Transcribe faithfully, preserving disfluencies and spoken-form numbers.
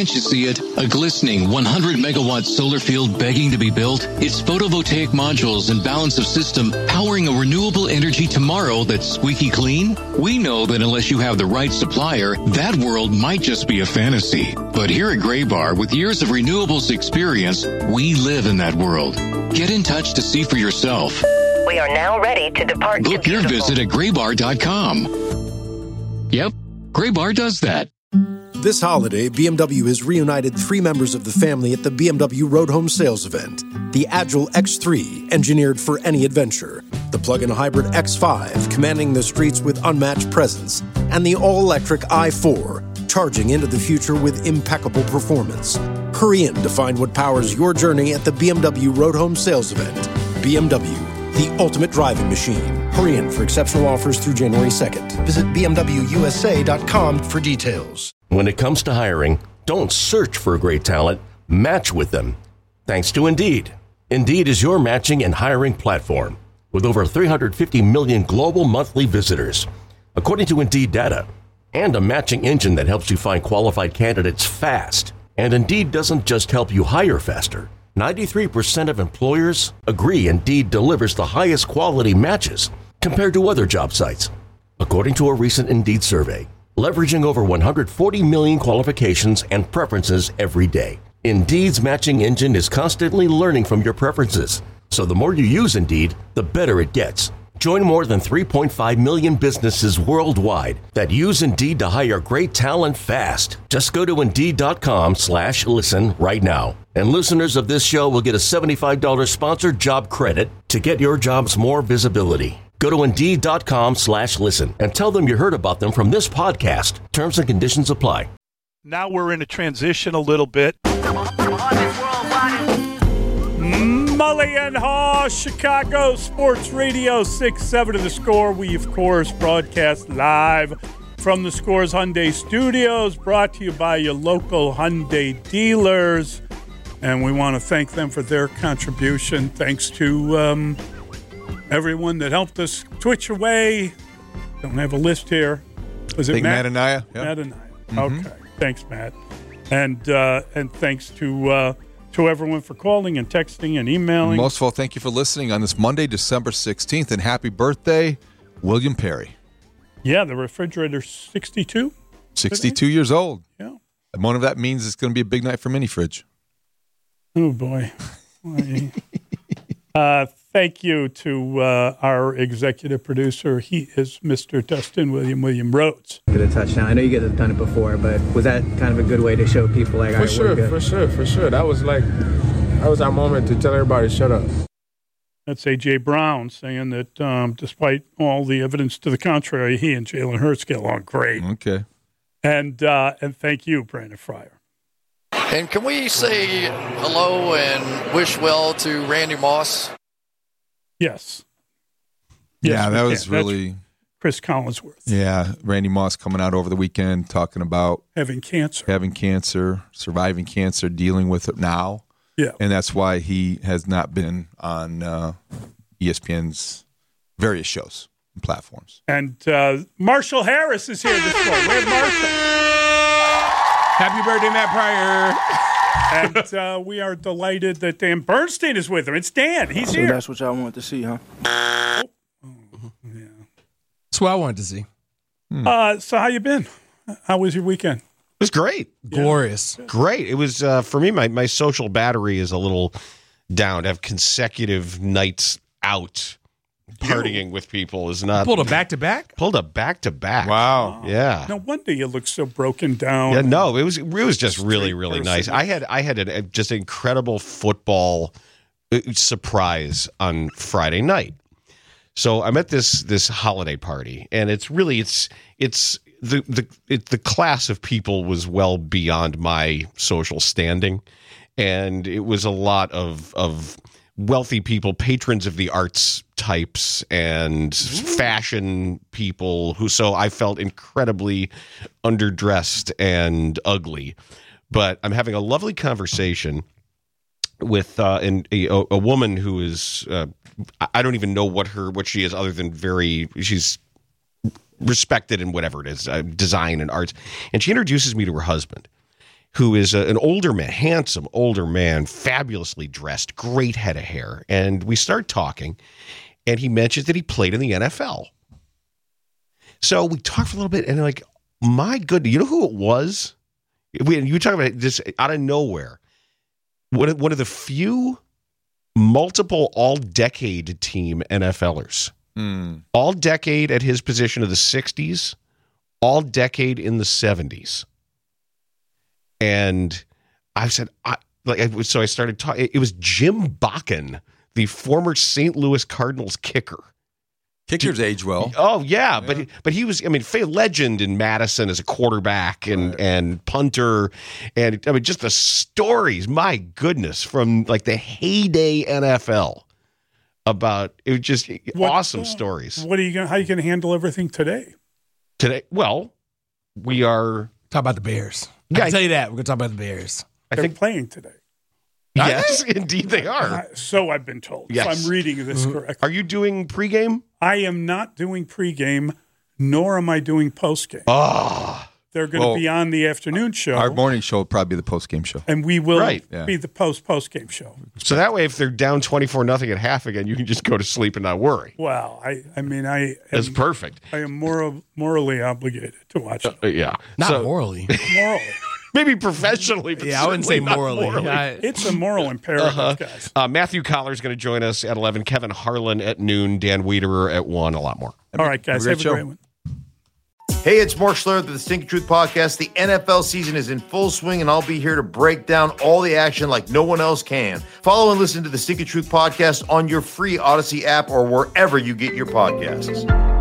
Can't you see it? A glistening one hundred megawatt solar field begging to be built? It's photovoltaic modules and balance of system powering a renewable energy tomorrow that's squeaky clean? We know that unless you have the right supplier, that world might just be a fantasy. But here at Graybar, with years of renewables experience, we live in that world. Get in touch to see for yourself. We are now ready to depart. Book your visit at graybar dot com. Yep, Graybar does that. This holiday, B M W has reunited three members of the family at the B M W Road Home Sales Event. The Agile X three, engineered for any adventure. The plug-in hybrid X five, commanding the streets with unmatched presence. And the all-electric i four, charging into the future with impeccable performance. Hurry in to find what powers your journey at the B M W Road Home Sales Event. B M W, the ultimate driving machine. Hurry in for exceptional offers through January second. Visit b m w u s a dot com for details. When it comes to hiring, don't search for great talent, match with them. Thanks to Indeed. Indeed is your matching and hiring platform with over three hundred fifty million global monthly visitors, according to Indeed data, and a matching engine that helps you find qualified candidates fast. And Indeed doesn't just help you hire faster. ninety-three percent of employers agree Indeed delivers the highest quality matches compared to other job sites, according to a recent Indeed survey. Leveraging over one hundred forty million qualifications and preferences every day. Indeed's matching engine is constantly learning from your preferences. So the more you use Indeed, the better it gets. Join more than three point five million businesses worldwide that use Indeed to hire great talent fast. Just go to Indeed.com slash listen right now. And listeners of this show will get a seventy-five dollars sponsored job credit to get your jobs more visibility. Go to Indeed.com slash listen and tell them you heard about them from this podcast. Terms and conditions apply. Now we're in a transition a little bit. Mully and Haw, Chicago Sports Radio, six seven of The Score. We, of course, broadcast live from the Score's Hyundai Studios, brought to you by your local Hyundai dealers. And we want to thank them for their contribution. Thanks to um, everyone that helped us twitch away. Don't have a list here. Was it Matt? Matt Anaya? Yep. Matt Anaya. Mm-hmm. Okay. Thanks, Matt. And uh, and thanks to uh, to everyone for calling and texting and emailing. Most of all, thank you for listening on this Monday, December sixteenth. And happy birthday, William Perry. Yeah, the refrigerator's sixty-two. sixty-two years old. Yeah. And one of that means it's going to be a big night for Mini Fridge. Oh, boy. uh, thank you to uh, our executive producer. He is Mister Dustin William William Rhodes. Get a touchdown. I know you guys have done it before, but was that kind of a good way to show people like, all for right, sure, we're good? for sure, for sure. That was like, that was our moment to tell everybody, shut up. That's A J. Brown saying that um, despite all the evidence to the contrary, he and Jalen Hurts get along great. Okay. And uh, and thank you, Brandon Fryer. And can we say hello and wish well to Randy Moss? Yes. Yeah, yes, that was can. really... That's Chris Collinsworth. Yeah, Randy Moss coming out over the weekend talking about... Having cancer. Having cancer, surviving cancer, dealing with it now. Yeah. And that's why he has not been on uh, E S P N's various shows and platforms. And uh, Marshall Harris is here this morning. Where's Marshall? Happy birthday, Matt Pryor. And uh, we are delighted that Dan Bernstein is with him. It's Dan. He's so here. That's what y'all wanted to see, huh? Oh. Oh, yeah. That's what I wanted to see. Hmm. Uh, so how you been? How was your weekend? It was great. Glorious. Yeah. Great. It was, uh, for me, my, my social battery is a little down. To have consecutive nights out partying with people is not... You pulled a back-to-back? Pulled a back-to-back. Wow. Yeah. No wonder you look so broken down. Yeah, no, it was it was just really, really person. nice. I had I had a, just an incredible football surprise on Friday night. So I'm at this this holiday party, and it's really it's it's the the it, the class of people was well beyond my social standing, and it was a lot of of wealthy people, patrons of the arts types, and Ooh. fashion people who. So I felt incredibly underdressed and ugly, but I'm having a lovely conversation with uh, an, a, a woman who is. Uh, I don't even know what her what she is other than very she's respected in whatever it is, uh, design and arts. And she introduces me to her husband. who is a, an older man, handsome older man, fabulously dressed, great head of hair. And we start talking, and he mentions that he played in the N F L. So we talked for a little bit, and like, my goodness, you know who it was? We, you talk about it just out of nowhere. One of, one of the few multiple all-decade team NFLers. Mm. All-decade at his position of the sixties, all-decade in the seventies. And I said, I, like, I, so I started talking. It was Jim Bakken, the former Saint Louis Cardinals kicker. Kickers age well. Oh yeah, yeah. but he, but he was, I mean, a legend in Madison as a quarterback and right. and punter, and I mean, just the stories. My goodness, from like the heyday N F L about it was just what, awesome uh, stories. What are you going? How are you going to handle everything today? Today, well, we are talk about the Bears. I can tell you that. We're going to talk about the Bears. I They're think playing today. Yes, indeed they are. Uh, so I've been told. Yes. So I'm reading this mm-hmm. correctly. Are you doing pregame? I am not doing pregame, nor am I doing postgame. Oh. They're going well, to be on the afternoon show. Our morning show will probably be the postgame show. And we will right. be yeah. the post-postgame show. So that way, if they're down twenty-four nothing at half again, you can just go to sleep and not worry. Well, I, I mean, I... Am, That's perfect. I am moral, morally obligated to watch it. Uh, yeah. Not so, morally. Morally. Maybe professionally, but yeah, I wouldn't say morally. morally. I, it's a moral imperative, uh-huh. guys. Uh, Matthew Collar is going to join us at eleven. Kevin Harlan at noon. Dan Wiederer at one. A lot more. All right, guys. Have a great one. Hey, it's Mark Schlereth of the Stinky Truth Podcast. The N F L season is in full swing, and I'll be here to break down all the action like no one else can. Follow and listen to the Stinky Truth Podcast on your free Odyssey app or wherever you get your podcasts.